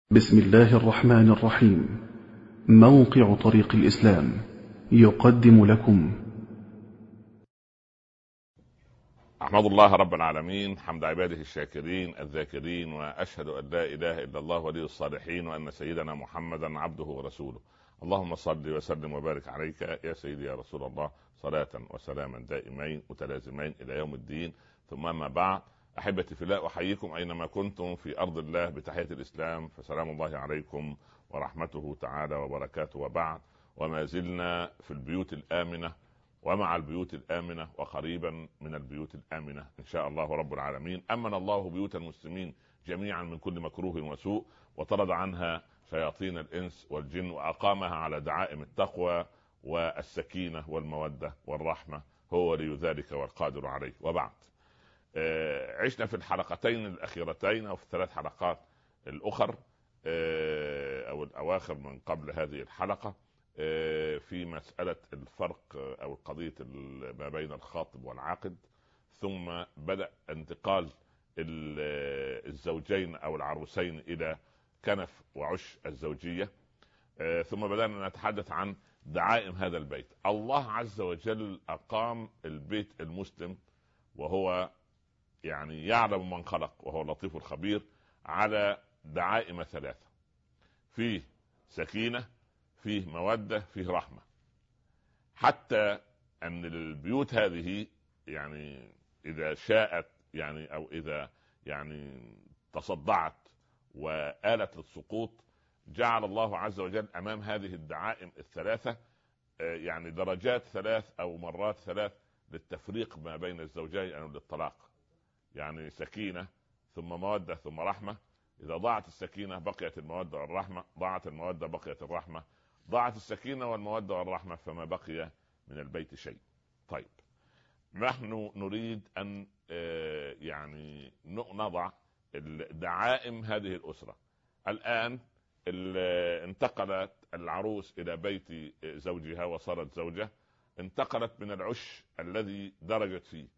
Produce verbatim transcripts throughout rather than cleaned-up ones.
بسم الله الرحمن الرحيم. موقع طريق الإسلام يقدم لكم. أحمد الله رب العالمين حمد عباده الشاكرين الذاكرين، وأشهد أن لا إله إلا الله ولي الصالحين، وأن سيدنا محمدا عبده ورسوله. اللهم صل وسلم وبارك عليك يا سيدي يا رسول الله، صلاة وسلاما دائمين متلازمين إلى يوم الدين. ثم ما بعد، أحبتي في الله، أحييكم أينما كنتم في أرض الله بتحية الإسلام، فسلام الله عليكم ورحمته تعالى وبركاته. وبعد، وما زلنا في البيوت الآمنة ومع البيوت الآمنة وقريبا من البيوت الآمنة إن شاء الله رب العالمين. أمن الله بيوت المسلمين جميعا من كل مكروه وسوء، وطرد عنها شياطين الإنس والجن، وأقامها على دعائم التقوى والسكينة والمودة والرحمة، هو ولي ذلك والقادر عليه. وبعد، آه عشنا في الحلقتين الأخيرتين أو في الثلاث حلقات الأخر آه أو الأواخر من قبل هذه الحلقة في مسألة الفرق أو قضية ما بين الخاطب والعاقد، ثم بدأ انتقال الزوجين أو العروسين إلى كنف وعش الزوجية، ثم بدأنا نتحدث عن دعائم هذا البيت. الله عز وجل أقام البيت المسلم، وهو يعني يعلم من خلق وهو اللطيف الخبير، على دعائم ثلاثة: فيه سكينة، فيه مودة، فيه رحمة. حتى أن البيوت هذه يعني إذا شاءت يعني أو إذا يعني تصدعت وآلت للسقوط، جعل الله عز وجل أمام هذه الدعائم الثلاثة يعني درجات ثلاث أو مرات ثلاث للتفريق ما بين الزوجين أو للطلاق. يعني سكينة ثم مودة ثم رحمة. إذا ضاعت السكينة بقيت المودة والرحمة، ضاعت المودة بقيت الرحمة، ضاعت السكينة والمودة والرحمة فما بقي من البيت شيء. طيب، نحن نريد أن يعني نضع دعائم هذه الأسرة. الآن انتقلت العروس إلى بيت زوجها وصارت زوجة، انتقلت من العش الذي درجت فيه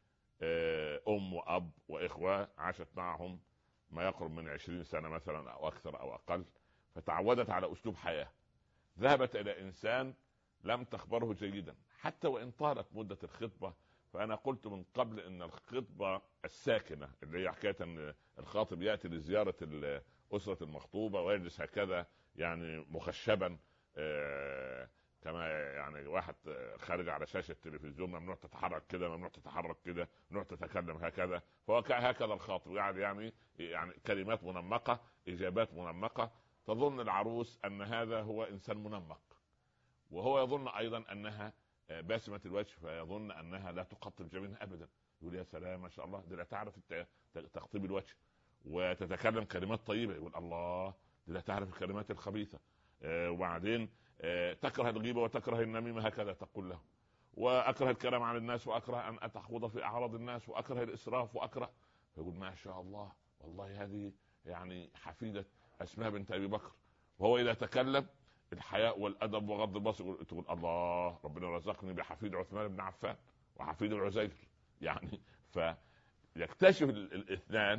أم وأب وإخوة، عاشت معهم ما يقرب من عشرين سنة مثلا أو أكثر أو أقل، فتعودت على أسلوب حياة. ذهبت إلى إنسان لم تخبره جيدا حتى وإن طالت مدة الخطبة. فأنا قلت من قبل أن الخطبة الساكنة اللي هي حكاية أن الخاطب يأتي لزيارة أسرة المخطوبة ويجلس هكذا يعني مخشبا، آه كما يعني واحد خارج على شاشة التلفزيون، ممنوع تتحرك كده، ممنوع تتحرك كده، ممنوع تتكلم هكذا. فهو هكذا الخاطب يعني يعني يعني كلمات منمقة، إجابات منمقة. تظن العروس أن هذا هو إنسان منمق، وهو يظن أيضا أنها باسمة الوجه، فيظن أنها لا تقطب جبينها أبدا. يقول يا سلام ما شاء الله، دي لا تعرف تقطيب الوجه، وتتكلم كلمات طيبة. يقول الله، دي لا تعرف الكلمات الخبيثة. وبعدين تكره الغيبة وتكره النميمة، هكذا تقول له. وأكره الكلام عن الناس، وأكره أن أتخوض في أعراض الناس، وأكره الإسراف، وأكره. فيقول ما شاء الله، والله هذه يعني حفيدة أسماء بنت أبي بكر. وهو إذا تكلم الحياء والأدب وغض البصر، تقول الله، ربنا رزقني بحفيد عثمان بن عفان وحفيد العزير. يعني فيكتشف الاثنان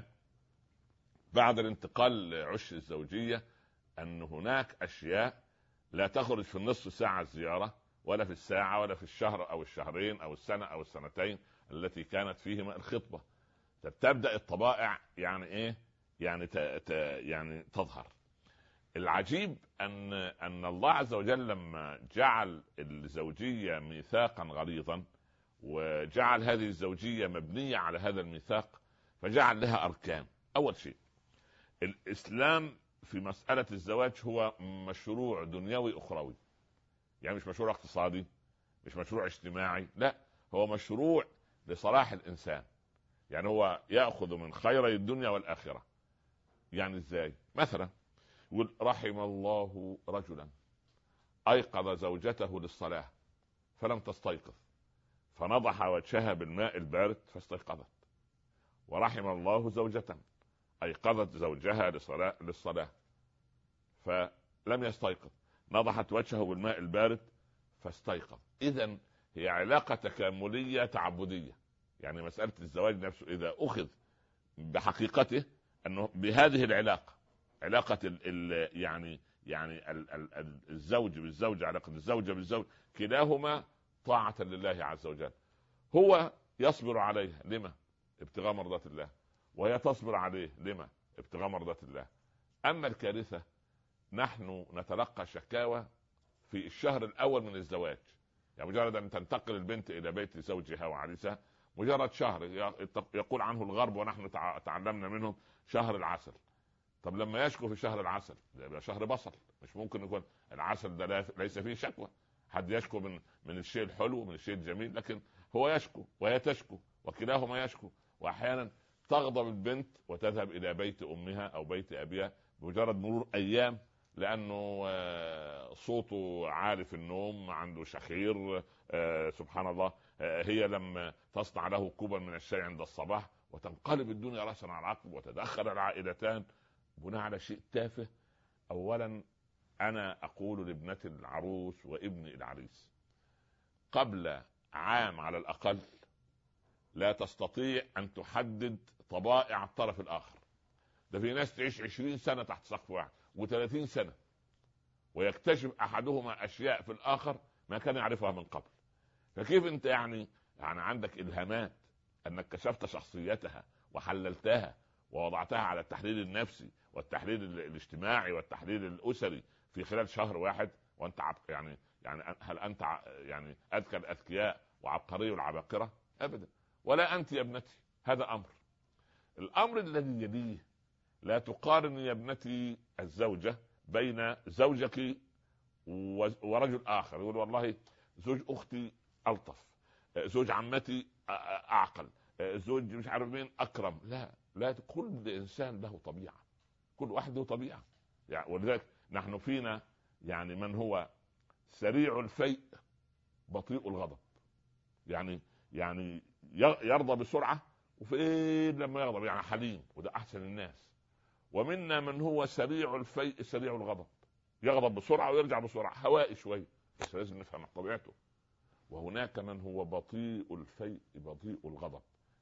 بعد الانتقال لعش الزوجية أن هناك أشياء لا تخرج في النصف ساعة الزيارة، ولا في الساعة، ولا في الشهر أو الشهرين أو السنة أو السنتين التي كانت فيهما الخطبة. تبدأ الطبائع يعني إيه يعني ت... ت... يعني تظهر. العجيب أن أن الله عز وجل لما جعل الزوجية ميثاقا غليظا، وجعل هذه الزوجية مبنية على هذا الميثاق، فجعل لها أركان. أول شيء، الإسلام في مسألة الزواج هو مشروع دنيوي أخروي، يعني مش مشروع اقتصادي، مش مشروع اجتماعي، لا، هو مشروع لصلاح الإنسان. يعني هو يأخذ من خيري الدنيا والآخرة. يعني إزاي؟ مثلا يقول رحم الله رجلا أيقظ زوجته للصلاة فلم تستيقظ فنضح وجهها بالماء البارد فاستيقظت. ورحم الله زوجة أيقظت زوجها للصلاة, للصلاة فلم يستيقظ، نضحت وجهه بالماء البارد فاستيقظ. إذن هي علاقة تكاملية تعبدية. يعني مسألة الزواج نفسه إذا أخذ بحقيقته أنه بهذه العلاقة، علاقة ال ال يعني يعني ال ال الزوج بالزوجة، علاقة الزوجة بالزوج، كلاهما طاعة لله عز وجل. هو يصبر عليها لما؟ ابتغاء مرضات الله، وهي تصبر عليه لما؟ ابتغاء مرضات الله. أما الكارثة، نحن نتلقى شكاوى في الشهر الأول من الزواج، يعني مجرد أن تنتقل البنت إلى بيت زوجها وعريسها مجرد شهر يقول عنه الغرب ونحن تعلمنا منهم شهر العسل. طب لما يشكو في شهر العسل يبقى شهر بصل، مش ممكن يكون العسل ده ليس فيه شكوى. حد يشكو من من الشيء الحلو من الشيء الجميل، لكن هو يشكو وهي تشكو وكلاهما يشكو. واحيانا تغضب البنت وتذهب الى بيت امها او بيت ابيها بمجرد مرور ايام، لانه صوته عالي في النوم، عنده شخير، سبحان الله. هي لما تصنع له كوبا من الشاي عند الصباح وتنقلب الدنيا راسا على عقب وتدخل العائلتان بناء على شيء تافه. اولا انا اقول لابنتي العروس وابني العريس قبل عام على الاقل لا تستطيع ان تحدد طبائع الطرف الاخر. ده في ناس تعيش عشرين سنة تحت سقف واحد وثلاثين سنة ويكتشف احدهما اشياء في الاخر ما كان يعرفها من قبل. فكيف انت يعني يعني عندك الهامات انك كشفت شخصيتها وحللتها ووضعتها على التحليل النفسي والتحليل الاجتماعي والتحليل الاسري في خلال شهر واحد، وانت يعني يعني هل انت يعني اذكى الاذكياء وعبقري العباقرة؟ ابدا. ولا انت يا ابنتي. هذا امر. الامر الذي يليه، لا تقارن يا ابنتي الزوجة بين زوجك ورجل اخر. يقول والله زوج اختي الطف، زوج عمتي اعقل، زوج مش عارف مين اكرم. لا لا، كل انسان له طبيعة، كل واحد له طبيعة يعني. ولذلك نحن فينا يعني من هو سريع الفيء بطيء الغضب، يعني يعني يرضى بسرعة وفين لما يغضب يعني حليم، وده احسن الناس. ومنا من هو سريع الفيء سريع الغضب، يغضب بسرعة ويرجع بسرعة، هوائي شوي، بس لازم نفهم طبيعته. وهناك من هو بطيء الفيء بطيء الغضب،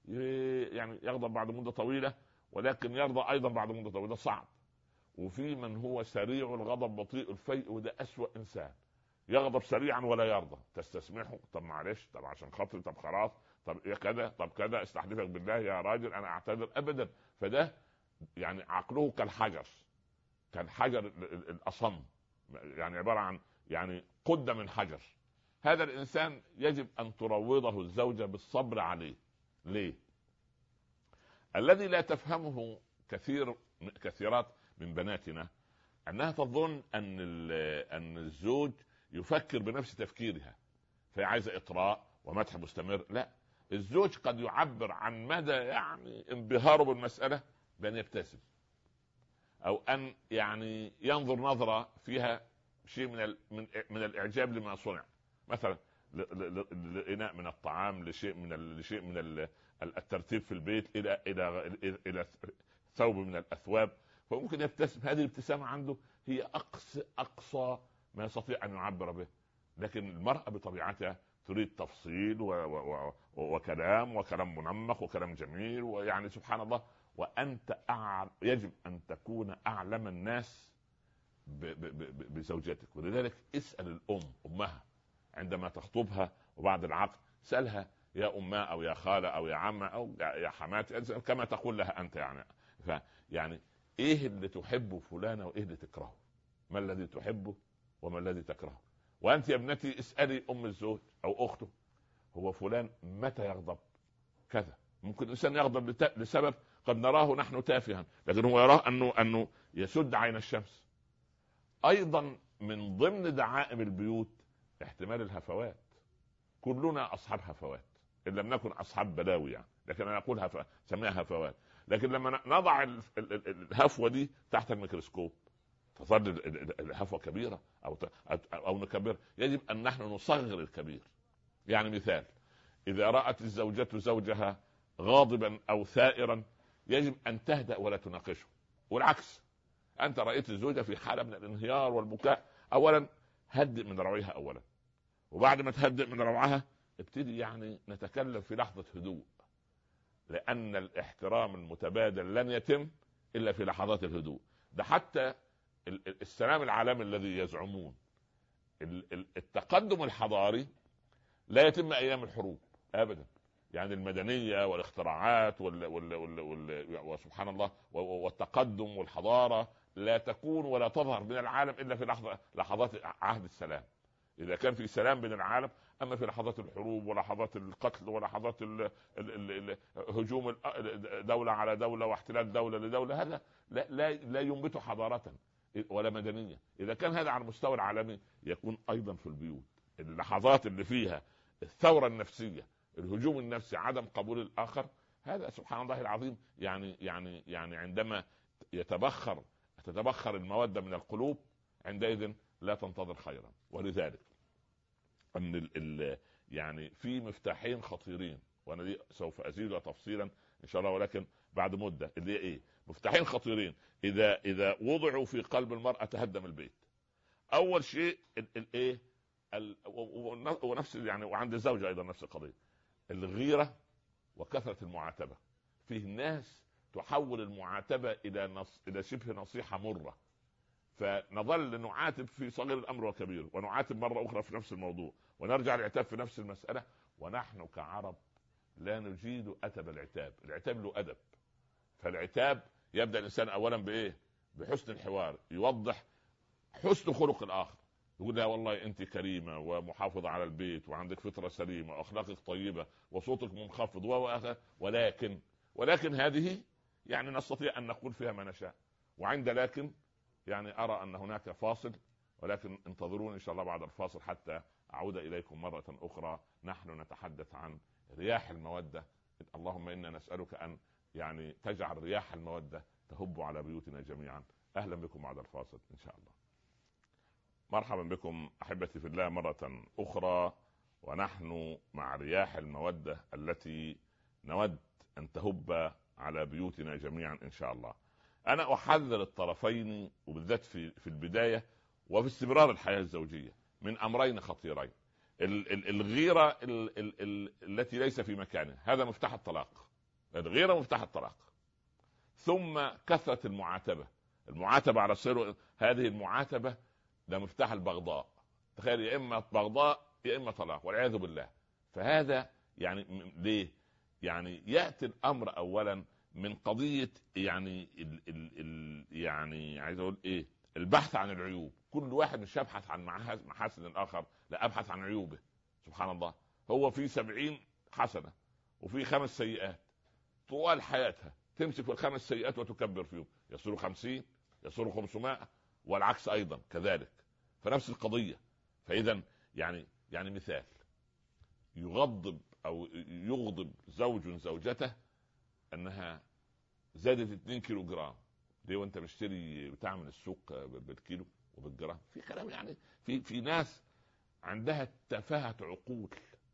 يعني يغضب بعد مدة طويلة ولكن يرضى ايضا بعد مدة طويلة، صعب. وفي من هو سريع الغضب بطيء الفيء، وده اسوأ انسان، يغضب سريعا ولا يرضى. تستسمحه، طب معلش، طب عشان خاطري، طب خلاص، طب ايه كذا، طب كذا، استحلفك بالله يا راجل انا اعتذر. ابدا. فده يعني عقله كالحجر، كالحجر الاصم، يعني عبارة عن يعني قدة من حجر. هذا الانسان يجب ان تروضه الزوجة بالصبر عليه. ليه؟ الذي لا تفهمه كثير كثيرات من بناتنا انها تظن ان ان الزوج يفكر بنفس تفكيرها، فهي عايزه اطراء ومدح مستمر. لا، الزوج قد يعبر عن مدى يعني انبهاره بالمساله بان يبتسم، او ان يعني ينظر نظره فيها شيء من من من الاعجاب لما صنع، مثلا لإناء من الطعام، لشيء من لشيء من الترتيب في البيت، الى الى الى ثوب من الاثواب، فممكن يبتسم. هذه الابتسامه عنده هي اقصى اقصى ما يستطيع ان يعبر به. لكن المرأة بطبيعتها تريد تفصيل و و و وكلام وكلام منمق وكلام جميل، ويعني سبحان الله. وانت أعلم، يجب ان تكون اعلم الناس ب ب ب بزوجتك. ولذلك اسال الام امها عندما تخطبها وبعد العقد، سالها يا امها او يا خاله او يا عمه او يا حماتي، كما تقول لها انت يعني. فيعني ايه اللي تحبه فلانه وايه اللي تكرهه؟ ما الذي تحبه وما الذي تكرهه؟ وانت يا ابنتي اسالي ام الزوج او اخته، هو فلان متى يغضب كذا؟ ممكن الانسان يغضب لسبب قد نراه نحن تافها، لكن هو يراه انه انه يسد عين الشمس. ايضا من ضمن دعائم البيوت احتمال الهفوات. كلنا اصحاب هفوات ان لم نكن اصحاب بلاوي يعني، لكن انا اقول هف... سميها هفوات. لكن لما نضع الهفوه دي تحت الميكروسكوب تظل الهفوه كبيره او او نكبر. يجب ان نحن نصغر الكبير. يعني مثال، اذا رأت الزوجة زوجها غاضبا او ثائرا يجب ان تهدأ ولا تناقشه. والعكس، انت رأيت الزوجة في حالة من الانهيار والبكاء، اولا هدئ من روعها اولا، وبعد ما تهدئ من روعها ابتدي يعني نتكلم في لحظة هدوء، لان الاحترام المتبادل لن يتم الا في لحظات الهدوء. ده حتى السلام العالمي الذي يزعمون التقدم الحضاري لا يتم ايام الحروب ابدا. يعني المدنيه والاختراعات وال وال وال وال وسبحان الله والتقدم والحضاره لا تكون ولا تظهر من العالم الا في لحظه لحظات عهد السلام. اذا كان في سلام بين العالم، اما في لحظات الحروب ولحظات القتل ولحظات هجوم دوله على دوله واحتلال دوله لدوله، هذا لا لا, لا ينبت حضاره ولا مدنيه. اذا كان هذا على المستوى العالمي، يكون ايضا في البيوت. اللحظات اللي فيها الثوره النفسيه، الهجوم النفسي، عدم قبول الاخر، هذا سبحان الله العظيم. يعني يعني يعني عندما يتبخر تتبخر الموده من القلوب، عندئذ لا تنتظر خيرا. ولذلك ان ال ال يعني في مفتاحين خطيرين، وانا دي سوف ازيدها تفصيلا ان شاء الله، ولكن بعد مده. اللي هي ايه؟ مفتاحين خطيرين اذا اذا وضعوا في قلب المراه تهدم البيت. اول شيء الايه؟ ونفس يعني وعند الزوجه ايضا نفس القضيه، الغيره وكثره المعاتبه. فيه ناس تحول المعاتبه الى نص الى شبه نصيحه مره، فنظل نعاتب في صغير الامر وكبير، ونعاتب مره اخرى في نفس الموضوع، ونرجع العتاب في نفس المساله. ونحن كعرب لا نجيد ادب العتاب. العتاب له ادب. فالعتاب يبدا الانسان اولا بايه؟ بحسن الحوار، يوضح حسن خلق الاخر، يقول لها والله انت كريمه ومحافظه على البيت وعندك فطره سليمه واخلاقك طيبه وصوتك منخفض، ولكن ولكن هذه يعني نستطيع ان نقول فيها ما نشاء. وعند لكن يعني ارى ان هناك فاصل، ولكن انتظروني ان شاء الله بعد الفاصل حتى اعود اليكم مره اخرى. نحن نتحدث عن رياح الموده. اللهم انا نسالك ان يعني تجعل رياح الموده تهب على بيوتنا جميعا. اهلا بكم بعد الفاصل ان شاء الله. مرحبا بكم احبتي في الله مره اخرى، ونحن مع رياح الموده التي نود ان تهب على بيوتنا جميعا ان شاء الله. انا احذر الطرفين وبالذات في في البدايه وفي استمرار الحياه الزوجيه من امرين خطيرين: الغيره ال ال ال التي ليس في مكانها، هذا مفتاح الطلاق. الغيره مفتاح الطلاق. ثم كثره المعاتبه. المعاتبه على السر، هذه المعاتبه ده مفتاح البغضاء. تخيل، يا اما بغضاء يا اما طلاق والعياذ بالله. فهذا يعني ليه؟ يعني ياتي الامر اولا من قضيه يعني ال ال ال يعني عايز اقول ايه؟ البحث عن العيوب. كل واحد مش يبحث عن محاسن الاخر، لا، ابحث عن عيوبه. سبحان الله، هو في سبعين حسنه وفي خمس سيئات، طوال حياتها تمسك في الخمس سيئات وتكبر فيهم، يصيروا خمسين، يصيروا خمسمائة، والعكس ايضا كذلك. فنفس القضيه. فاذا يعني يعني مثال، يغضب او يغضب زوج زوجته انها زادت اتنين كيلو جرام. ليه وانت مشتري بتعمل السوق بالكيلو وبالجرام؟ في كلام يعني في في ناس عندها تفاهة عقول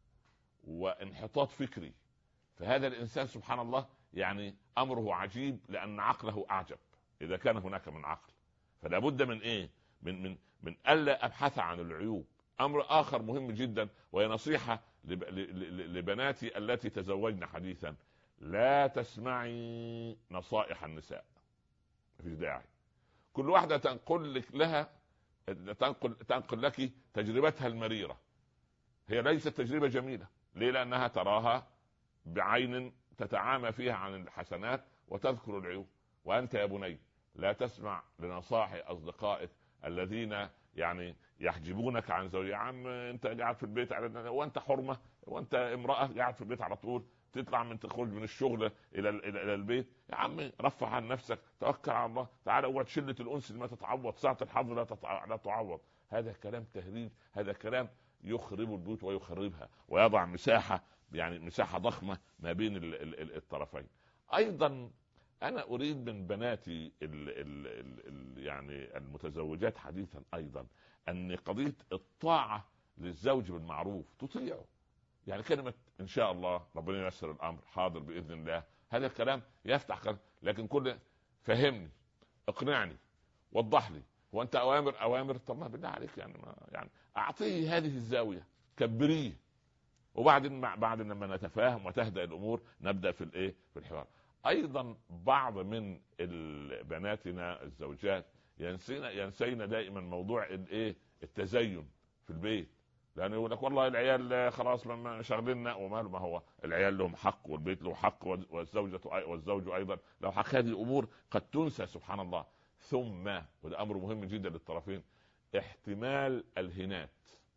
وانحطاط فكري. فهذا الانسان سبحان الله يعني امره عجيب، لان عقله اعجب اذا كان هناك من عقل. فلا بد من ايه؟ من من من الا ابحث عن العيوب. امر اخر مهم جدا، وهي نصيحه لبناتي التي تزوجن حديثا: لا تسمعي نصائح النساء، مفيش داعي. كل واحده تنقل لك لها تنقل تنقل لك تجربتها المريره. هي ليست تجربه جميله. ليه؟ لانها تراها بعين تتعامى فيها عن الحسنات وتذكر العيوب. وانت يا بني لا تسمع لنصائح اصدقائك الذين يعني يحجبونك عن زوجك. يا عم انت قاعد في البيت على وانت حرمه، وانت امراه قاعد في البيت على طول، تطلع من تخرج من الشغل الى الى البيت. يا عم رفع عن نفسك، توكل على الله، تعال اقعد شله الانس ما تتعوض، ساعه الحظ لا تتع... لا تعوض. هذا كلام تهريج، هذا كلام يخرب البيوت ويخربها ويضع مساحه يعني مساحه ضخمه ما بين ال... ال... الطرفين. ايضا انا اريد من بناتي ال ال ال ال يعني المتزوجات حديثا ايضا ان قضيه الطاعه للزوج بالمعروف، تطيعه. يعني كلمه ان شاء الله، ربنا ييسر الامر، حاضر باذن الله، هذا الكلام يفتح قلب. لكن كل فهمني، اقنعني، وضح لي، وانت اوامر اوامر. طب ما بالله عليك يعني ما يعني اعطيه هذه الزاويه، كبريه، وبعدين بعد لما نتفاهم وتهدأ الامور نبدا في الايه؟ في الحوار. ايضا بعض من بناتنا الزوجات ينسينا ينسينا دائما موضوع الايه التزين في البيت، لانه يقول لك والله العيال خلاص لما شغلنا وماله، ما هو العيال لهم حق والبيت له حق والزوجة والزوج ايضا له حق. هذه الامور قد تنسى سبحان الله. ثم وده امر مهم جدا للطرفين، احتمال الهنات.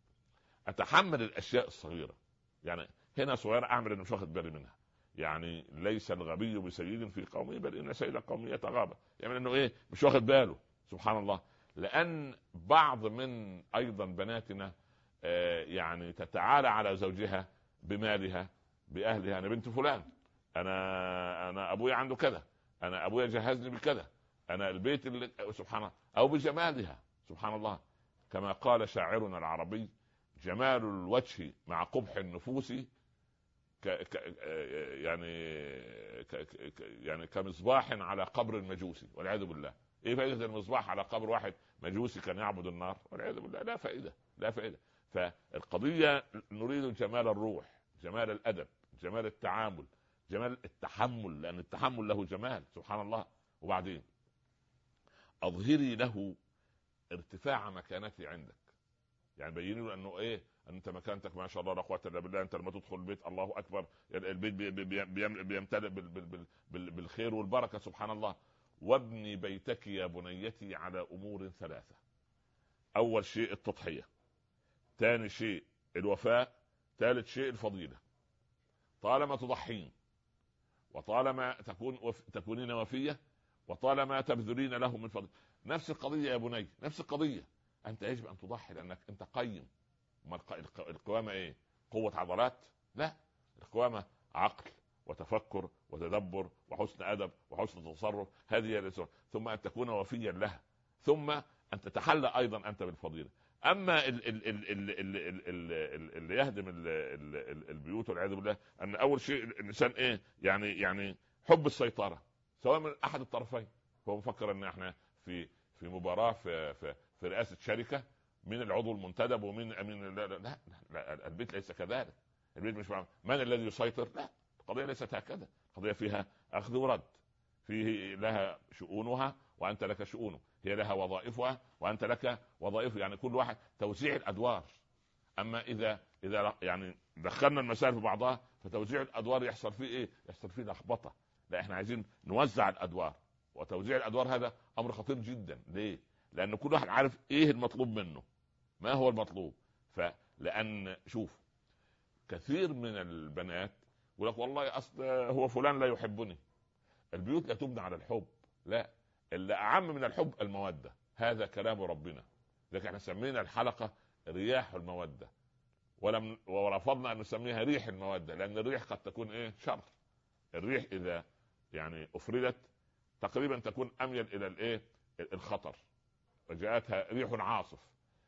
اتحمل الاشياء الصغيره، يعني هنا صغيره اعمل اني مش واخد بالي منها، يعني ليس الغبي بسيد في قومه بل ان سيد قومه يتغابى، يعني انه ايه مش واخد باله سبحان الله. لان بعض من ايضا بناتنا آه يعني تتعالى على زوجها بمالها باهلها، انا بنت فلان، انا انا ابويا عنده كذا، انا ابويا جهزني بكذا، انا البيت اللي سبحان الله، او بجمالها سبحان الله. كما قال شاعرنا العربي: جمال الوجه مع قبح النفوس ك... ك... يعني ك... ك... يعني كمصباح على قبر المجوسي والعياذ بالله. ايه فائده المصباح على قبر واحد مجوسي كان يعبد النار والعياذ بالله؟ لا فائده، لا فائده. فالقضيه نريد جمال الروح، جمال الادب، جمال التعامل، جمال التحمل، لان التحمل له جمال سبحان الله. وبعدين اظهري له ارتفاع مكانته عندك، يعني بيني له انه ايه انت مكانتك ما شاء الله لا قوه الا بالله، انت لما تدخل البيت الله اكبر البيت بي بي بي بيمتلئ بالخير والبركه سبحان الله. وابني بيتك يا بنيتي على امور ثلاثه: اول شيء التضحيه، ثاني شيء الوفاء، ثالث شيء الفضيله. طالما تضحين وطالما تكون وف... تكونين وفيه وطالما تبذلين له من فضل. نفس القضيه يا بني، نفس القضيه، انت يجب ان تضحي لانك انت قيم. القوامه ايه؟ قوه عضلات؟ لا، القوامه عقل وتفكر وتدبر وحسن ادب وحسن تصرف، هذه هي. ثم ان تكون وفيا لها، ثم ان تتحلى ايضا انت بالفضيله. اما اللي يهدم البيوت والعياذ بالله ان اول شيء الانسان ايه يعني يعني حب السيطره، سواء من احد الطرفين. هو مفكر ان احنا في في مباراه في في, في رئاسه شركه، من العضو المنتدب ومن من لا, لا, لا, لا البيت ليس كذلك. البيت مش معنى من الذي يسيطر، لا، القضيه ليست هكذا. القضيه فيها اخذ ورد، فيه لها شؤونها وانت لك شؤونه، هي لها وظائفها وانت لك وظائف، يعني كل واحد توزيع الادوار. اما اذا اذا يعني دخلنا المسائل في بعضها فتوزيع الادوار يحصل فيه ايه؟ يحصل فيه لخبطه. لا، احنا عايزين نوزع الادوار، وتوزيع الادوار هذا امر خطير جدا. ليه؟ لان كل واحد عارف ايه المطلوب منه، ما هو المطلوب. فلان شوف كثير من البنات يقول لك والله اصل هو فلان لا يحبني. البيوت لا تبنى على الحب، لا، اللي اعم من الحب الموده. هذا كلام ربنا، لكن احنا سمينا الحلقه رياح الموده، ولم ورفضنا ان نسميها ريح الموده، لان الريح قد تكون ايه؟ شر. الريح اذا يعني افردت تقريبا تكون اميل الى الايه؟ الخطر، وجاءتها ريح عاصف.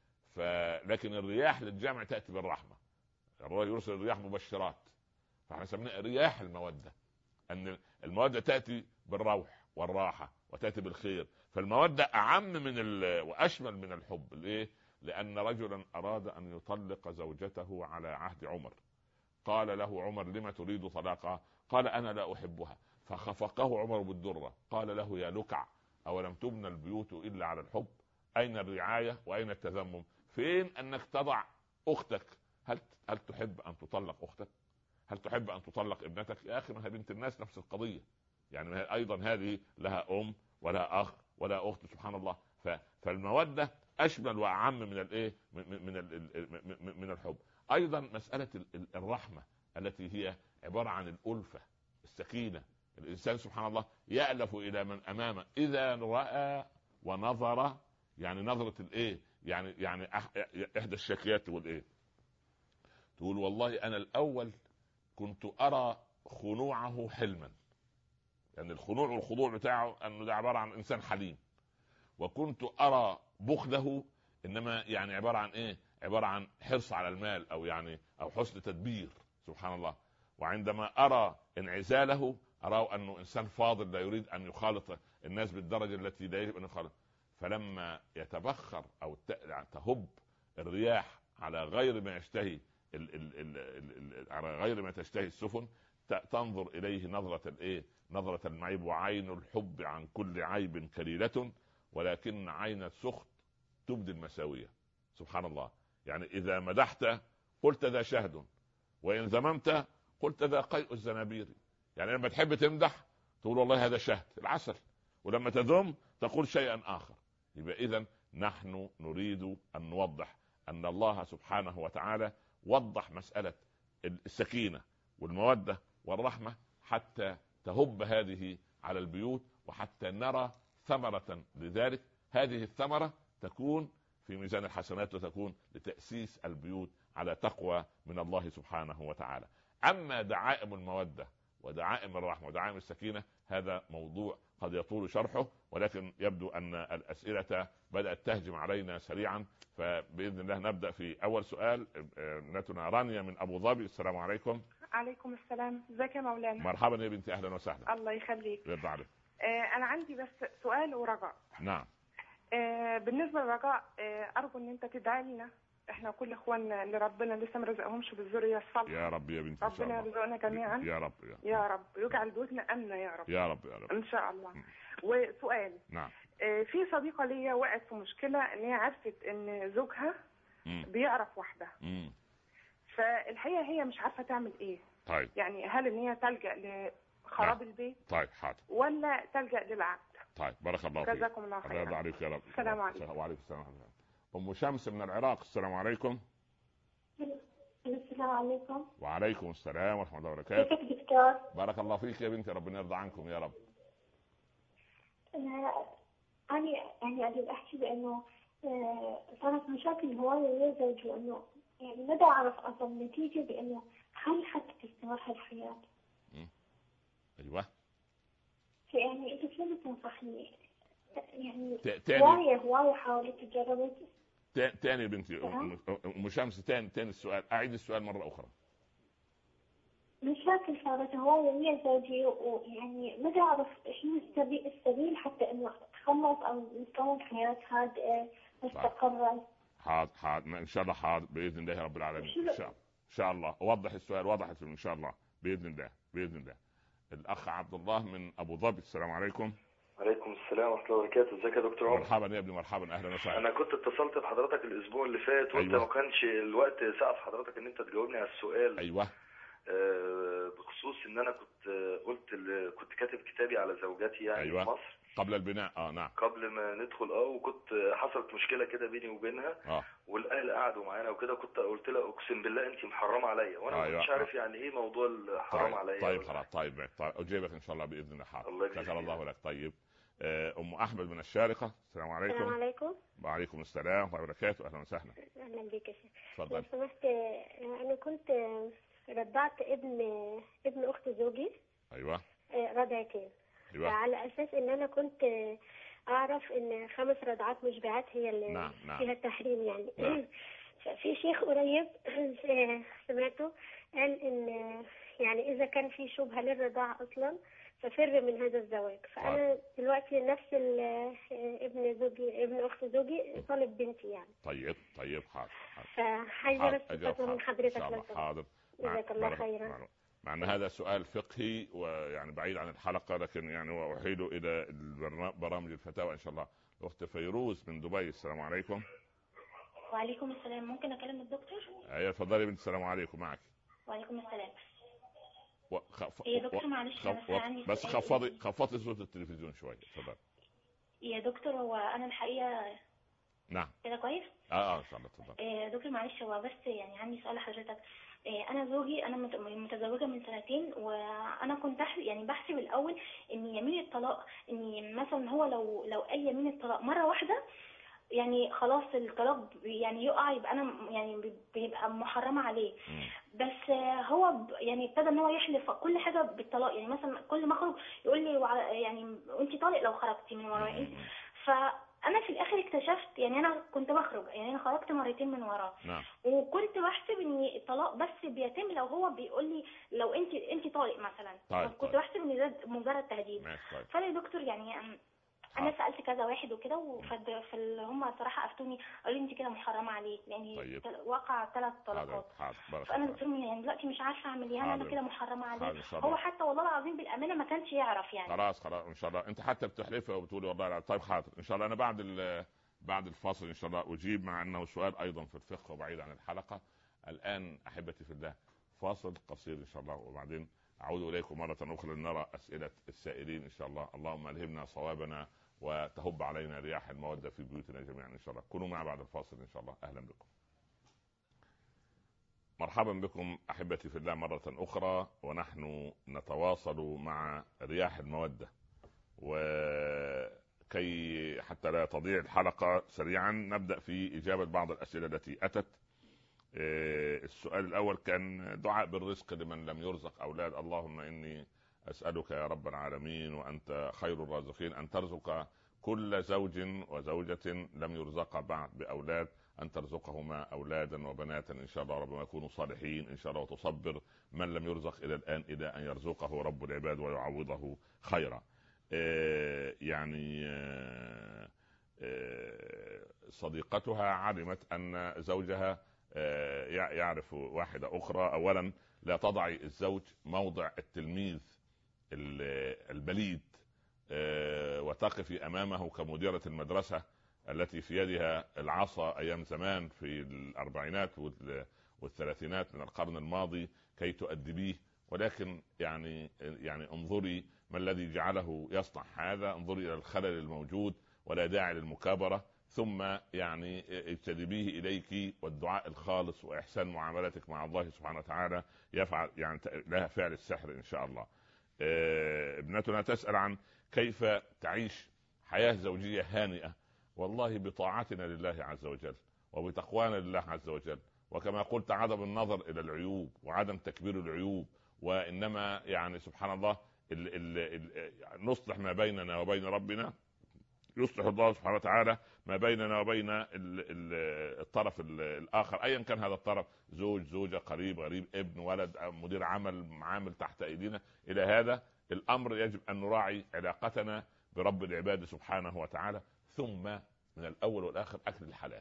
فلكن الرياح للجامع تاتي بالرحمه، الله يرسل الرياح مبشرات، فاحنا سميناها رياح الموده، ان الموده تاتي بالروح والراحه وتاتي بالخير. فالموده اعم من واشمل من الحب. ليه؟ لان رجلا اراد ان يطلق زوجته على عهد عمر، قال له عمر لما تريد طلاقها؟ قال انا لا احبها. فخفقه عمر بالدره، قال له يا لكع، اولم تبنى البيوت الا على الحب؟ اين الرعايه واين التذمم؟ فين انك تضع اختك؟ هل هل تحب ان تطلق اختك؟ هل تحب ان تطلق ابنتك؟ يا اخي ما هي بنت الناس نفس القضيه، يعني ايضا هذه لها ام ولا اخ ولا اخت سبحان الله. فالموده اشمل واعم من الايه؟ من من من الحب. ايضا مساله الرحمه التي هي عباره عن الالفه، السكينه. الانسان سبحان الله يألف الى من امامه اذا راى ونظر، يعني نظره الايه؟ يعني يعني احدى الشكيات تقول ايه؟ تقول والله انا الاول كنت ارى خنوعه حلما، يعني الخنوع والخضوع بتاعه انه ده عباره عن انسان حليم، وكنت ارى بخله انما يعني عباره عن ايه؟ عباره عن حرص على المال، او يعني او حسن تدبير سبحان الله. وعندما ارى انعزاله اراه انه انسان فاضل لا يريد ان يخالط الناس بالدرجه التي لا يجب ان يخالط. فلما يتبخر او تهب الرياح على غير ما يشتهي ال ال ال ال على غير ما تشتهي السفن، تنظر اليه نظره الايه نظره المعيب. وعين الحب عن كل عيب كليله، ولكن عين السخط تبدي المساويه. سبحان الله. يعني اذا مدحت قلت ذا شهد، وان ذممت قلت ذا قيء الزنابير. يعني لما تحب تمدح تقول والله هذا شهد العسل، ولما تذم تقول شيئا اخر. يبقى اذا نحن نريد ان نوضح ان الله سبحانه وتعالى وضح مسألة السكينة والمودة والرحمة حتى تهب هذه على البيوت، وحتى نرى ثمرة لذلك. هذه الثمرة تكون في ميزان الحسنات، وتكون لتأسيس البيوت على تقوى من الله سبحانه وتعالى. أما دعائم المودة ودعائم الرحمة ودعائم السكينة هذا موضوع قد يطول شرحه، ولكن يبدو أن الأسئلة بدأت تهجم علينا سريعا، فبإذن الله نبدأ في أول سؤال. ابنتنا رانيا من أبو ظبي. السلام عليكم. عليكم السلام. ازيك يا مولانا؟ مرحبا يا بنتي، أهلا وسهلا. الله يخليك. يرضى عليك. آه أنا عندي بس سؤال ورجاء. نعم. آه بالنسبة للرجاء، آه أرجو إن أنت تدعي لنا احنا كل اخواننا اللي ربنا لسه ما رزقهمش بالذريه الصالحه. يا رب يا بنتي. ربنا يرزقنا جميعا يا رب يا, يا رب ويجعل بيوتنا امنه يا رب. يا رب يا رب ان شاء الله. م. وسؤال. نعم. آه في صديقه ليا وقعت في مشكله ان هي عرفت ان زوجها م. بيعرف واحده. م. فالحقيقه هي مش عارفه تعمل ايه. طيب. يعني هل ان هي تلجأ لخراب نعم. البيت؟ طيب حاضر. ولا تلجأ للعقد؟ طيب بارك الله فيك. جزاكم الله خيرا. الله يرضى عليك يا رب. السلام عليكم. وعليكم السلام. ام شمس من العراق. السلام عليكم. السلام عليكم. وعليكم السلام ورحمه الله وبركاته. كيفك دكتور؟ بارك الله فيك يا بنتي، ربنا يرضى عنكم يا رب. انا انا يعني اريد احكي بانه صارت مشاكل هوايه ويا زوجي، وانه يعني ما اعرف اصل النتيجه بانه هل حتى تستمر هالحياه؟ ايوه. يعني انت شو بتنصحني؟ يعني تاني هوايه هوايه حاولت جربت. تاني يا بنتي ام شمس، تاني تاني السؤال، اعيد السؤال مره اخرى. مشاكل صارت هوايه ويا زوجي، ويعني ما اعرف شنو السبيل السبيل حتى انه تخلص او نكون حياه هادئه مستقره. حاضر حاضر ان شاء الله. حاضر باذن الله رب العالمين. ان شاء الله ان شاء الله اوضح السؤال. وضحت ان شاء الله باذن الله باذن الله. الاخ عبد الله من ابو ظبي. السلام عليكم. وعليكم السلام ورحمه الله وبركاته. ازيك يا دكتور عمر؟ مرحبا يا ابني. مرحبا اهلا وسهلا. انا كنت اتصلت بحضرتك الاسبوع اللي فات وانت أيوة. ما كانش الوقت سعف حضرتك ان انت تجاوبني على السؤال. ايوه. آه بخصوص ان انا كنت قلت كنت كاتب كتابي على زوجتي يعني أيوة. في مصر قبل البناء. اه نعم. قبل ما ندخل اه وكنت حصلت مشكله كده بيني وبينها. اه والاهل قعدوا معانا وكده، كنت قلت لها اقسم بالله انت محرمه عليا، وانا أيوة. مش عارف يعني ايه موضوع الحرام طيب. عليا. طيب خلاص. طيب طيب اجيبك ان شاء الله باذن الله. حاضر. الله شكر الله لك. طيب ام احمد من الشارقه. السلام عليكم. السلام عليكم. وعليكم السلام ورحمه الله وبركاته. اهلا وسهلا. اهلا بك يا شيخ. اتفضل. لو سمحت انا كنت رضعت ابن ابن اخت زوجي. ايوه. رضعتين. أيوة. على اساس ان انا كنت اعرف ان خمس رضعات مشبعات هي اللي نعم. نعم. فيها التحريم يعني. نعم. ففي شيخ قريب سمعته قال ان يعني اذا كان في شبهه للرضاعه اصلا ففر من هذا الزواج. فانا دلوقتي نفس ابن زوجي ابن اخت زوجي طالب بنتي يعني. طيب طيب حاضر. فعايزه بس فتوى من حضرتك. حاضر. جزاك الله خيرا. مع ان هذا سؤال فقهي ويعني بعيد عن الحلقه، لكن يعني واحيله الى برامج الفتاوى ان شاء الله. الاخت فيروز من دبي. السلام عليكم. وعليكم السلام. ممكن اكلم الدكتور؟ ايوه اتفضلي يا بنت. السلام عليكم. معك. وعليكم السلام. وخف... يا دكتور معلش خف... و... بس خفضي خفضي صوت التلفزيون شويه. اتفضل يا دكتور. هو انا الحقيقه نعم كده كويس. اه اه ان شاء الله. اتفضل. يا دكتور معلش، هو بس يعني عندي سؤال لحضرتك. انا زوجي انا متزوجه من سنتين، وانا كنت يعني بحسب الاول ان يمين الطلاق ان مثلا هو لو لو اي يمين الطلاق مره واحده يعني خلاص الطلاق يعني يقع، يبقى انا يعني بيبقى محرمه عليه. م. بس هو يعني ابتدى ان هو يحلف كل حاجه بالطلاق. يعني مثلا كل ما اخرج يقول لي يعني انت طالق لو خرجتي من ورائي. فانا في الاخر اكتشفت يعني انا كنت بخرج يعني انا خرجت مرتين من وراه. نعم. وكنت بحسب ان الطلاق بس بيتم لو هو بيقول لي لو انت انت طالق مثلا. طيب. كنت طيب. بحسب ان ده مجرد تهديد. فيا دكتور يعني انا سالت كذا واحد وكده، فهم صراحه افتوني قالوا لي انت كده محرمه عليك، لان طيب. وقع ثلاث طلقات. فانا قلت لهم يعني دلوقتي مش عارفه اعمل ايه، انا كده محرمه عليه. هو حتى والله العظيم بالامانه ما كانش يعرف يعني. خلاص خلاص ان شاء الله، انت حتى بتحلفي وبتقولي والله. طيب حاضر ان شاء الله، انا بعد بعد الفاصل ان شاء الله اجيب، مع انه سؤال ايضا في الفقه وبعيد عن الحلقه. الان احبتي في الله فاصل قصير ان شاء الله، وبعدين اعود اليكم مره اخرى لنرى اسئله السائلين ان شاء الله. اللهم الهمنا صوابنا وتهب علينا رياح الموده في بيوتنا جميعا ان شاء الله. كونوا معنا بعد الفاصل ان شاء الله. اهلا بكم، مرحبا بكم احبتي في الله مره اخرى، ونحن نتواصل مع رياح الموده. وكي حتى لا تضيع الحلقه سريعا نبدا في اجابه بعض الاسئله التي اتت. السؤال الأول كان دعاء بالرزق لمن لم يرزق أولاد. اللهم إني أسألك يا رب العالمين وأنت خير الرازقين أن ترزق كل زوج وزوجة لم يرزق بعد بأولاد، أن ترزقهما أولادا وبناتا إن شاء الله ربما يكونوا صالحين إن شاء الله، وتصبر من لم يرزق إلى الآن إلى أن يرزقه رب العباد ويعوضه خيرا. يعني صديقتها علمت أن زوجها يعرف واحدة أخرى. أولا لا تضعي الزوج موضع التلميذ البليد وتقفي أمامه كمديرة المدرسة التي في يدها العصا أيام زمان في الأربعينات والثلاثينات من القرن الماضي كي تؤدبيه، ولكن يعني يعني انظري ما الذي جعله يصنع هذا، انظري إلى الخلل الموجود ولا داعي للمكابرة، ثم يعني اجتذبيه إليك، والدعاء الخالص وإحسان معاملتك مع الله سبحانه وتعالى يفعل يعني لها فعل السحر إن شاء الله. ابنتنا تسأل عن كيف تعيش حياة زوجية هانئة. والله بطاعتنا لله عز وجل وبتقوانا لله عز وجل، وكما قلت عدم النظر إلى العيوب وعدم تكبير العيوب، وإنما يعني سبحان الله ال ال ال نصلح ما بيننا وبين ربنا، يصلح الله سبحانه وتعالى ما بيننا وبين ال ال الطرف الآخر أيا كان هذا الطرف، زوج زوجة قريب غريب ابن ولد مدير عمل عامل تحت أيدينا. إلى هذا الأمر يجب أن نراعي علاقتنا برب العباد سبحانه وتعالى. ثم من الأول والآخر أكل الحلال.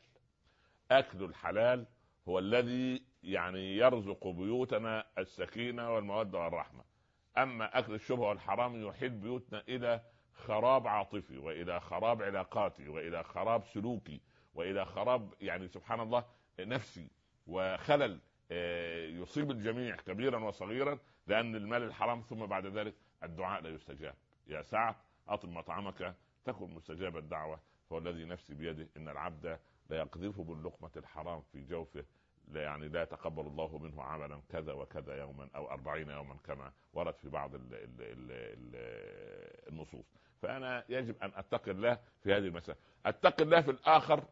أكل الحلال هو الذي يعني يرزق بيوتنا السكينة والمودة والرحمة. أما أكل الشبهة والحرام يحيل بيوتنا إلى خراب عاطفي وإلى خراب علاقاتي وإلى خراب سلوكي وإلى خراب يعني سبحان الله نفسي، وخلل يصيب الجميع كبيرا وصغيرا، لأن المال الحرام. ثم بعد ذلك الدعاء لا يستجاب. يا سعد أطعم مطعمك تكن مستجاب الدعوة، فهو الذي نفسي بيده إن العبد لا يقذف باللقمة الحرام في جوفه، لا يعني لا يتقبل الله منه عملا كذا وكذا يوما أو أربعين يوما كما ورد في بعض ال ال ال ال النصوص. فأنا يجب أن أتقي الله في هذه المسألة، أتقي الله في الآخر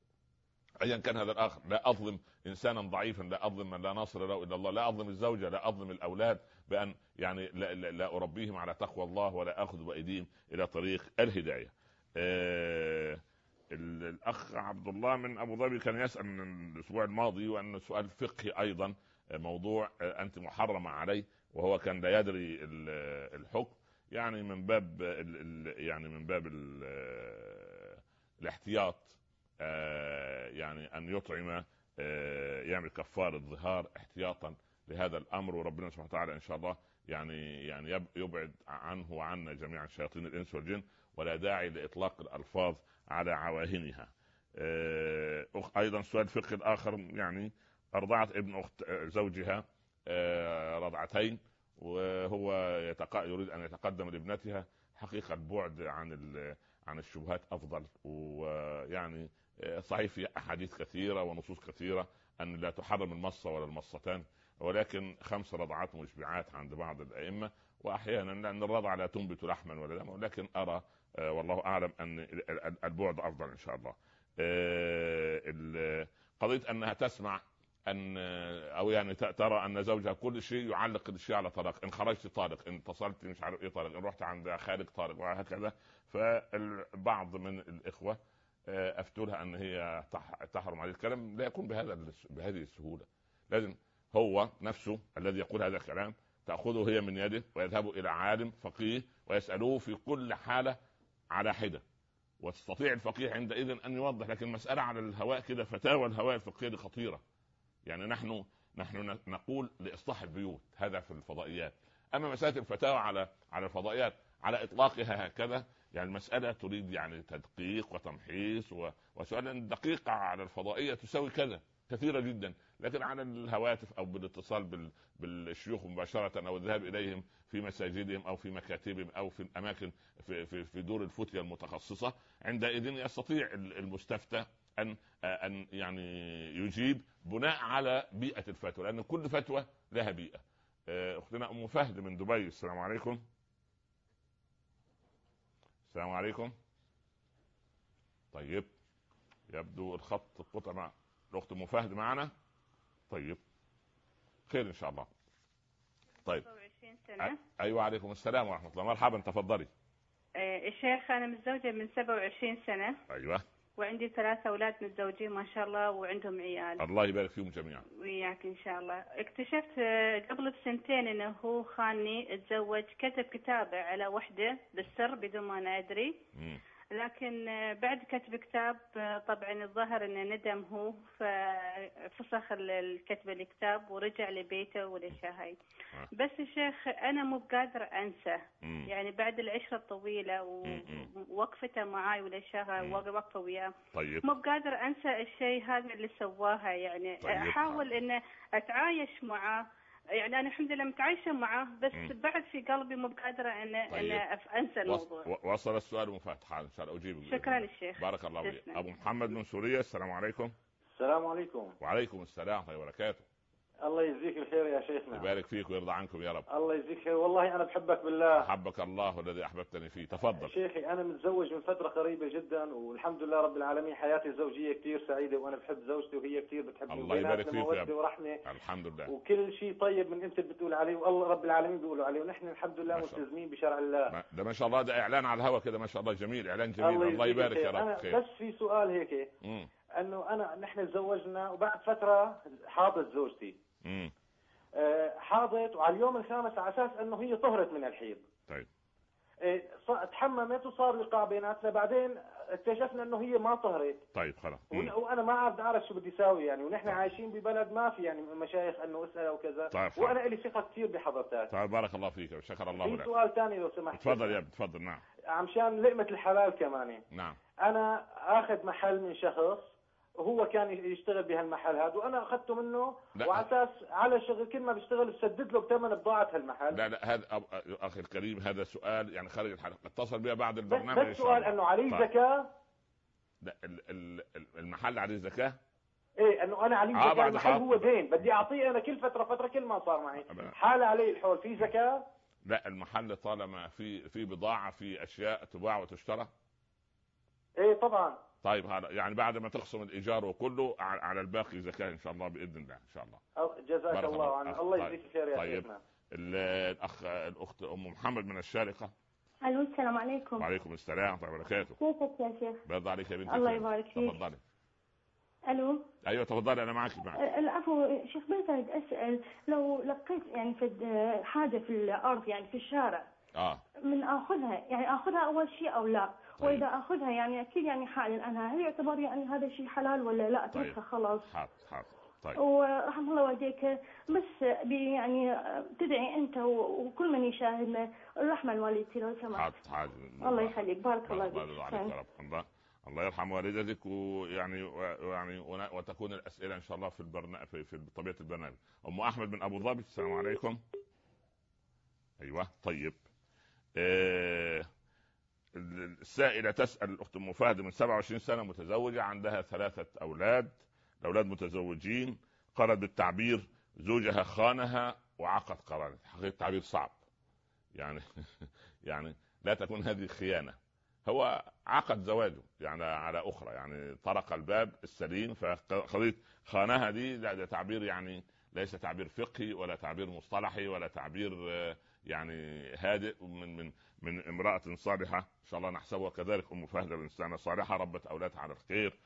أيا كان هذا الآخر. لا أظلم إنسانا ضعيفا، لا أظلم من لا ناصر له إلا الله، لا أظلم الزوجة، لا أظلم الأولاد بأن يعني لا, لا, لا أربيهم على تقوى الله ولا أخذ بأيديهم إلى طريق الهداية. أه الأخ عبد الله من أبو ظبي كان يسأل من الأسبوع الماضي، وأن سؤال فقهي أيضا، موضوع أنت محرمة عليه، وهو كان لا يدري الحكم، يعني من باب يعني من باب الاحتياط، يعني أن يطعم يعمل كفارة ظهار احتياطا لهذا الأمر. وربنا سبحانه وتعالى إن شاء الله يعني يعني يبعد عنه وعنا جميعا شياطين الإنس والجن، ولا داعي لإطلاق الألفاظ على عواهنها. أيضا سؤال فقهي الآخر، يعني أرضعت ابن أخت زوجها رضعتين، وهو يريد أن يتقدم لابنتها. حقيقة البعد عن عن الشبهات أفضل، ويعني صحيح في أحاديث كثيرة ونصوص كثيرة أن لا تحرم المصة ولا المصتان، ولكن خمس رضعات مشبعات عند بعض الأئمة، وأحيانا لأن الرضع لا تنبت لحما ولا دما، ولكن أرى والله أعلم أن البعد أفضل إن شاء الله. قضية أنها تسمع أن أو يعني ترى أن زوجها كل شيء يعلق الشيء على طلاق، إن خرجت طالق، إن اتصلت مش عارف إيه طالق، إن رحت عند خالق طالق، وهكذا. فالبعض من الإخوة أفتولها أن هي تحرم عليه. الكلام لا يكون بهذا بهذه السهولة. لازم هو نفسه الذي يقول هذا الكلام تأخذه هي من يده ويذهبوا إلى عالم فقيه ويسألوه في كل حالة على حدة، وتستطيع الفقيه عندئذ ان يوضح. لكن مساله على الهواء كده، فتاوى الهواء الفقهيه دي خطيره. يعني نحن نحن نقول لاصلاح البيوت، هذا في الفضائيات. اما مساله الفتاوى على على الفضائيات على اطلاقها هكذا، يعني المساله تريد يعني تدقيق وتمحيص، وسؤال دقيقه على الفضائيه تساوي كذا كثيره جدا. لكن على الهواتف او بالاتصال بالشيوخ مباشره، او الذهاب اليهم في مساجدهم او في مكاتبهم او في الاماكن في في, في دور الفتية المتخصصه، عندئذ يستطيع المستفتى ان ان يعني يجيب بناء على بيئه الفتوى، لان كل فتوى لها بيئه. اختنا ام فهد من دبي، السلام عليكم. السلام عليكم. طيب يبدو الخط قطع مع الاخت ام فهد معنا. طيب خير ان شاء الله. طيب سبعة وعشرين سنة. ايوه عليكم السلام ورحمه الله، مرحبا تفضلي. آه الشيخ انا متزوجه من سبعة وعشرين سنة. ايوه. وعندي ثلاثة اولاد متزوجين ما شاء الله وعندهم عيال. الله يبارك فيهم جميعا. وياك ان شاء الله. اكتشفت قبل بسنتين انه هو خاني، اتزوج، كتب كتابه على وحده بالسر بدون ما انا ادري. م. لكن بعد كتب كتاب طبعا الظاهر انه ندم هو، ففسخ الكتب الكتاب ورجع لبيته والاشياء هاي. بس الشيخ انا مو بقادر انسى، يعني بعد العشره الطويله ووقفته معاي والاشياء هاي وقفه وياه، طيب. مو بقادر انسى الشيء هذا اللي سواها. يعني طيب. احاول ان اتعايش معاه، يعني أنا الحمد لله متعايشة معه، بس م. بعد في قلبي مو بقادرة أن طيب. أن أنسى الموضوع. وصل السؤال مفتح إن شاء الله أجيبك. شكرا للشيخ. بارك الله فيك. أبو محمد من سوريا، السلام عليكم. السلام عليكم. وعليكم السلام ورحمة الله وبركاته. الله يجزيك الخير يا شيخنا. يبارك فيك ويرضى عنكم يا رب. الله يجزيك خير، والله أنا بحبك بالله. أحبك الله الذي أحببتني فيه. تفضل. شيخي أنا متزوج من فترة قريبة جدا، والحمد لله رب العالمين حياتي الزوجية كتير سعيدة، وأنا بحب زوجتي وهي كتير بتحبني. الله يبارك فيك يا ورحمة. الحمد لله. وكل شيء طيب من أنت بتقول عليه والله رب العالمين بيقولوا عليه، ونحن الحمد لله ملتزمين بشرع الله. ده ما شاء الله، ده إعلان على الهواء كده ما شاء الله، جميل، إعلان جميل. الله, الله يبارك يا رب. خير. بس في سؤال هيك، م. أنه أنا نحن تزوجنا وبعد فترة حاضت زوجتي. امم حاضت، وعلى اليوم الخامس على اساس انه هي طهرت من الحيض. طيب. تحممت وصار وقاع بيناتنا، بعدين اكتشفنا انه هي ما طهرت. طيب خلاص. وانا ما عارف اعرف شو بدي اساوي يعني، ونحن طيب. عايشين ببلد ما في يعني مشايخ انه اسال وكذا. طيب. وانا لي ثقه كثير بحضرتك. طيب بارك الله فيك وشكر الله لك. في سؤال ثاني لو سمحت. تفضل يا ابني تفضل. نعم. عمشان لقمه الحلال كمان. نعم. انا اخذ محل من شخص وهو كان يشتغل بهالمحل هذا، وانا اخذته منه وعلى اساس على شغل كل ما بيشتغل بسدد له بثمن بضاعه هالمحل. لا لا هذا اخي الكريم هذا سؤال يعني خارج الحلقه، اتصل بي بعد البرنامج. بس, بس سؤال انه عليه طيب. زكاه؟ لا المحل عليه زكاه؟ ايه انه انا عليه زكاه. المحل هو دين بدي اعطيه انا كل فتره فتره كل ما صار معي حاله عليه الحول، في زكاه؟ لا المحل طالما في في بضاعه، في اشياء تباع وتشترى. ايه طبعا. طيب هذا يعني بعد ما تخصم الايجار وكله على الباقي زكاه ان شاء الله باذن الله ان شاء الله. جزاك الله عنك. الله يجزيك خير يا طيب. شيخنا. الاخ الاخت ام محمد من الشارقه. الو السلام عليكم. وعليكم السلام ورحمه الله وبركاته. كيفك يا شيخ؟ بيرضى عليك يا بنتي. الله يبارك فيك. تفضلي. الو. ايوه تفضلي انا معك معك. العفو شيخ، بس اريد اسال لو لقيت يعني في حاجه في الارض يعني في الشارع اه من اخذها، يعني اخذها اول شيء او لا؟ طيب. واذا اخذها يعني اكيد يعني حال انا، هل يعتبر يعني هذا الشيء حلال ولا لا اتركها؟ طيب. خلاص. حاضر حاضر. طيب. ورحم الله والديك، بس يعني تدعي انت وكل من يشاهدنا الرحمه لوالدتي لو سمحت. حاضر حاضر. الله يخليك. بارك الله فيك. الله الله يرحم والدتك، ويعني ويعني وتكون الاسئله ان شاء الله في البرنامج في, في طبيعه البرنامج. ام احمد من ابو ظبي، السلام عليكم. ايوه طيب. آه السائله تسال الاخت ام فهد من سبعة وعشرين سنه متزوجه، عندها ثلاثه اولاد، الاولاد متزوجين، قالت بالتعبير زوجها خانها وعقد قرار. حقيقه التعبير صعب يعني يعني لا تكون هذه خيانه، هو عقد زواجه يعني على اخرى، يعني طرق الباب السليم. فقضيه خانها دي ده تعبير يعني ليس تعبير فقهي ولا تعبير مصطلحي ولا تعبير يعني هادئ من من من امراه صالحه ان شاء الله نحسبها كذلك. ام فهد انسانه صالحه ربت اولادها على الخير.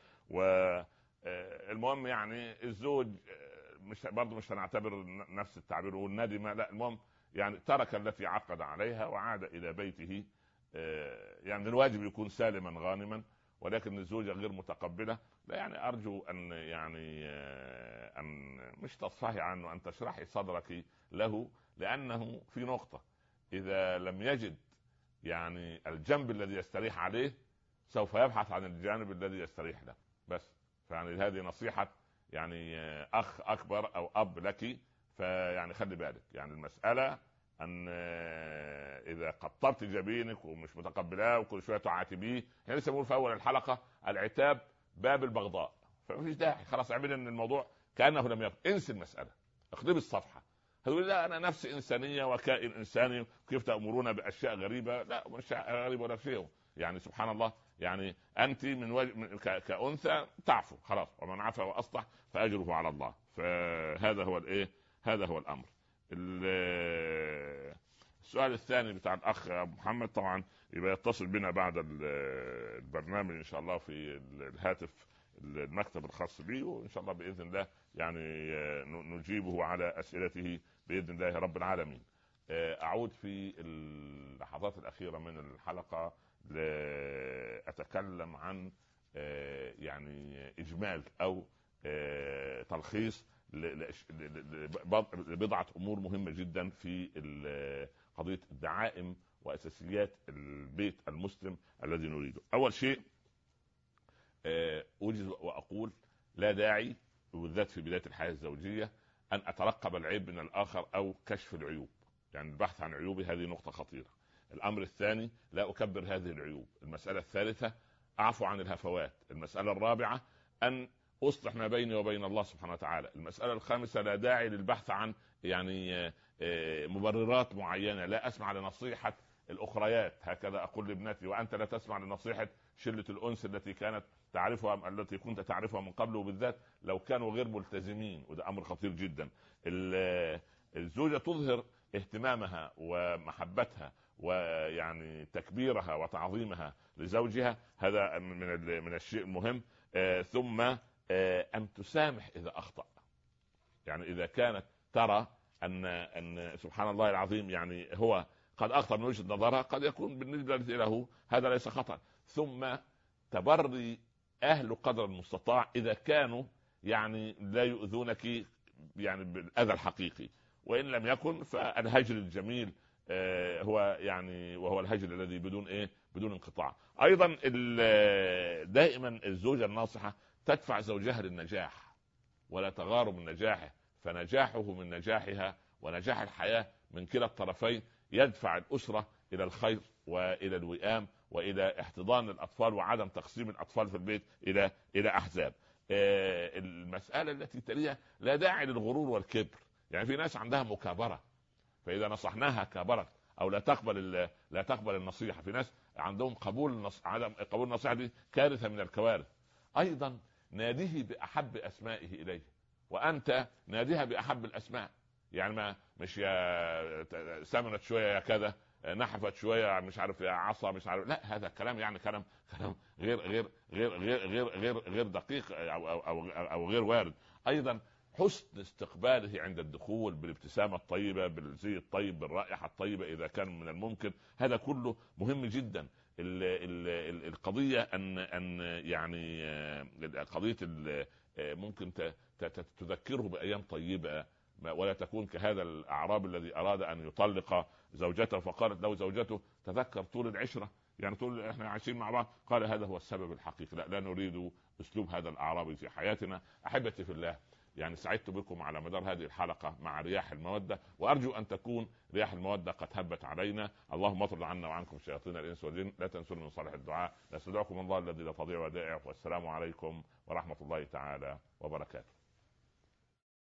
والمهم يعني الزوج مش برضه مش هنعتبر نفس التعبير والندم، لا المهم يعني ترك التي عقد عليها وعاد الى بيته يعني الواجب يكون سالما غانما، ولكن الزوجة غير متقبلة، لا يعني أرجو أن يعني أن مش تصفحي عنه، أن تشرحي صدرك له، لأنه في نقطة إذا لم يجد يعني الجنب الذي يستريح عليه سوف يبحث عن الجانب الذي يستريح له. بس يعني هذه نصيحة يعني أخ أكبر أو أب لك، فيعني خلي بالك، يعني المسألة أن إذا قطبت جبينك ومش متقبلاه وكل شوية تعاتبيه، يعني لسه بقول في أول الحلقة العتاب باب البغضاء، فمفيش داعي، خلاص اعمل ان الموضوع كأنه لم يكن، انسى المسألة، اقلب الصفحة. هتقول لا أنا نفسي إنسانية وكائن إنساني، كيف تأمرون بأشياء غريبة؟ لا مش غريبة ولا شيء، يعني سبحان الله، يعني أنت من وجه كأنثى تعفو خلاص، ومن عفا وأصلح فأجره على الله. فهذا هو الإيه، هذا هو الأمر. السؤال الثاني بتاع الأخ محمد طبعا يبقى يتصل بنا بعد البرنامج إن شاء الله في الهاتف المكتب الخاص به، وإن شاء الله بإذن الله يعني نجيبه على أسئلته بإذن الله رب العالمين. أعود في اللحظات الأخيرة من الحلقة لأتكلم عن يعني إجمال أو تلخيص لبضعة أمور مهمة جدا في قضية الدعائم وأساسيات البيت المسلم الذي نريده. أول شيء أوجز وأقول لا داعي بالذات في بداية الحياة الزوجية أن أترقب العيب من الآخر أو كشف العيوب، يعني البحث عن عيوبي هذه نقطة خطيرة. الأمر الثاني لا أكبر هذه العيوب. المسألة الثالثة أعفو عن الهفوات. المسألة الرابعة أن أصلح ما بيني وبين الله سبحانه وتعالى. المسألة الخامسة لا داعي للبحث عن يعني مبررات معينة، لا أسمع لنصيحة الأخريات، هكذا أقول لابنتي، وأنت لا تسمع لنصيحة شلة الأنس التي كانت تعرفها التي كنت تعرفها من قبل، وبالذات لو كانوا غير ملتزمين، وده أمر خطير جدا. الزوجة تظهر اهتمامها ومحبتها ويعني تكبيرها وتعظيمها لزوجها، هذا من من الشيء المهم. آه ثم آه أن تسامح إذا أخطأ، يعني إذا كانت ترى أن أن سبحان الله العظيم يعني هو قد أخطأ من وجهة نظرها، قد يكون بالنسبة له هذا ليس خطأ. ثم تبري أهل قدر المستطاع إذا كانوا يعني لا يؤذونك يعني بالأذى الحقيقي، وإن لم يكن فالهجر الجميل آه هو يعني وهو الهجر الذي بدون إيه، بدون انقطاع. أيضا دائما الزوجة الناصحة تدفع زوجها للنجاح ولا تغار من نجاحه، فنجاحه من نجاحها ونجاح الحياة من كلا الطرفين يدفع الأسرة إلى الخير وإلى الوئام وإلى احتضان الأطفال وعدم تقسيم الأطفال في البيت إلى إلى أحزاب. آه المسألة التي تليها لا داعي للغرور والكبر، يعني في ناس عندها مكابرة، فإذا نصحناها كابرت أو لا تقبل لا تقبل النصيحة. في ناس عندهم قبول النص... عدم قبول النصيحة دي كارثة من الكوارث. أيضا ناديه بأحب أسمائه إليه، وأنت ناديها بأحب الأسماء، يعني ما مش يا سمنت شوية يا كذا، نحفت شوية مش عارف يا عصا مش عارف، لا هذا كلام يعني كلام كلام غير غير غير غير غير غير, غير دقيق أو, أو, أو, أو غير وارد. أيضا حسن استقباله عند الدخول بالابتسامة الطيبة، بالزي الطيب، بالرائحة الطيبة إذا كان من الممكن، هذا كله مهم جدا. ال ال القضية أن أن يعني قضية ممكن تذكره بأيام طيبة، ولا تكون كهذا الأعراب الذي أراد أن يطلق زوجته فقالت له زوجته تذكر طول العشرة، يعني طول احنا عايشين مع بعض، قال هذا هو السبب الحقيقي. لا, لا نريد أسلوب هذا الأعرابي في حياتنا. أحبتي في الله، يعني سعدت بكم على مدار هذه الحلقة مع رياح المودة، وأرجو أن تكون رياح المودة قد هبت علينا. اللهم اطرد عنا وعنكم شياطين الإنس والجن، لا تنسوا من صالح الدعاء. نستودعكم الله الذي لا تضيع ودائعه، والسلام عليكم ورحمة الله تعالى وبركاته.